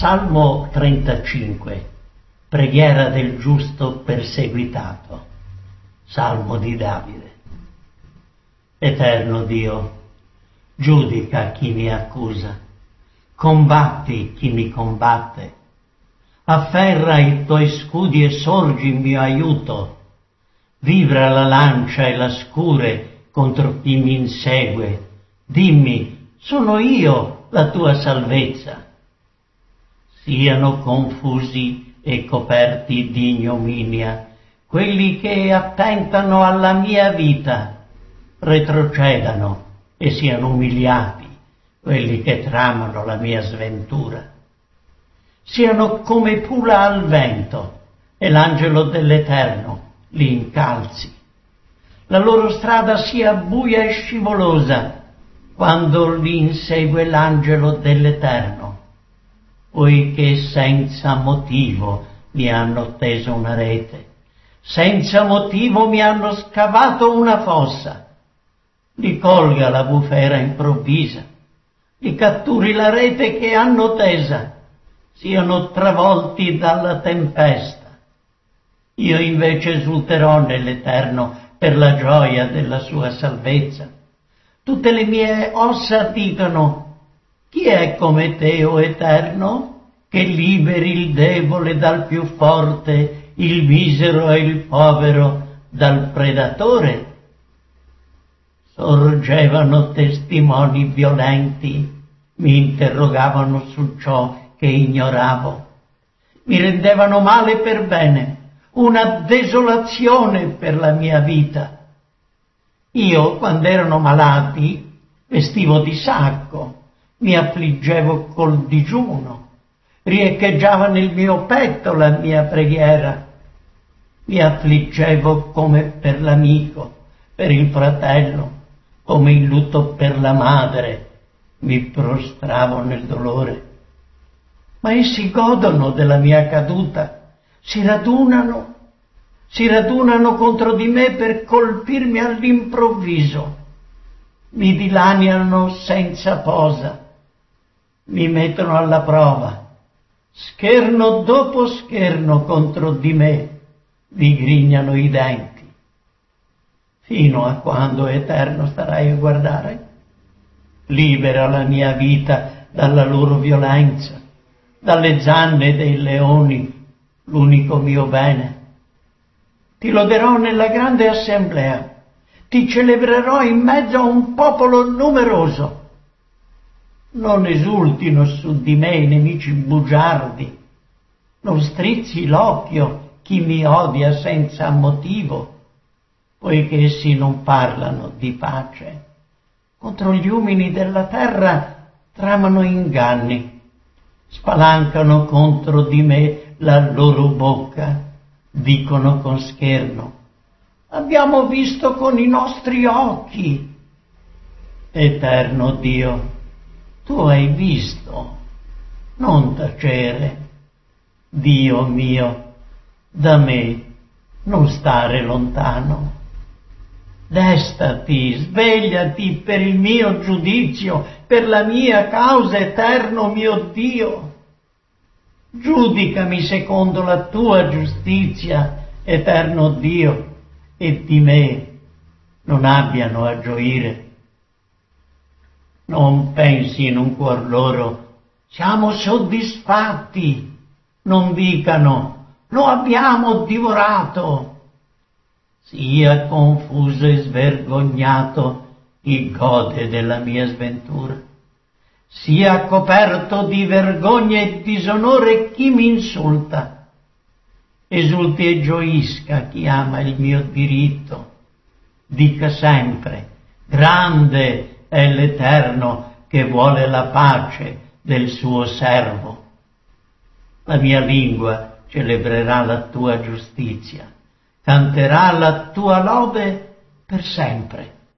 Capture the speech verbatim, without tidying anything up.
Salmo trentacinque, preghiera del giusto perseguitato. Salmo di Davide. Eterno Dio, giudica chi mi accusa, combatti chi mi combatte, afferra i tuoi scudi e sorgi in mio aiuto, vibra la lancia e la scure contro chi mi insegue, dimmi, sono io la tua salvezza. Siano confusi e coperti di ignominia quelli che attentano alla mia vita, retrocedano e siano umiliati quelli che tramano la mia sventura. Siano come pula al vento e l'angelo dell'Eterno li incalzi. La loro strada sia buia e scivolosa quando li insegue l'angelo dell'Eterno, poiché senza motivo mi hanno teso una rete, senza motivo mi hanno scavato una fossa. Li colga la bufera improvvisa, li catturi la rete che hanno tesa, siano travolti dalla tempesta. Io invece esulterò nell'Eterno per la gioia della sua salvezza. Tutte le mie ossa dicano: chi è come te, o Eterno, che liberi il debole dal più forte, il misero e il povero dal predatore? Sorgevano testimoni violenti, mi interrogavano su ciò che ignoravo, mi rendevano male per bene, una desolazione per la mia vita. Io, quando erano malati, vestivo di sacco, mi affliggevo col digiuno, riecheggiava nel mio petto la mia preghiera, mi affliggevo come per l'amico, per il fratello, come in lutto per la madre, mi prostravo nel dolore. Ma essi godono della mia caduta, si radunano, si radunano contro di me per colpirmi all'improvviso, mi dilaniano senza posa, mi mettono alla prova, scherno dopo scherno contro di me, mi grignano i denti. Fino a quando, Eterno, starai a guardare? Libera la mia vita dalla loro violenza, dalle zanne dei leoni, l'unico mio bene. Ti loderò nella grande assemblea, ti celebrerò in mezzo a un popolo numeroso. Non esultino su di me i nemici bugiardi, non strizzi l'occhio chi mi odia senza motivo, poiché essi non parlano di pace. Contro gli umili della terra tramano inganni, spalancano contro di me la loro bocca, dicono con scherno: abbiamo visto con i nostri occhi. Eterno Dio, tu hai visto, non tacere. Dio mio, da me non stare lontano. Destati, svegliati per il mio giudizio, per la mia causa, Eterno mio Dio. Giudicami secondo la tua giustizia, Eterno Dio, e di me non abbiano a gioire. Non pensi in un cuor loro: siamo soddisfatti, non dicano: lo abbiamo divorato. Sia confuso e svergognato chi gode della mia sventura, sia coperto di vergogna e disonore chi mi insulta. Esulti e gioisca chi ama il mio diritto, dica sempre: grande è l'Eterno che vuole la pace del suo servo. La mia lingua celebrerà la tua giustizia, canterà la tua lode per sempre.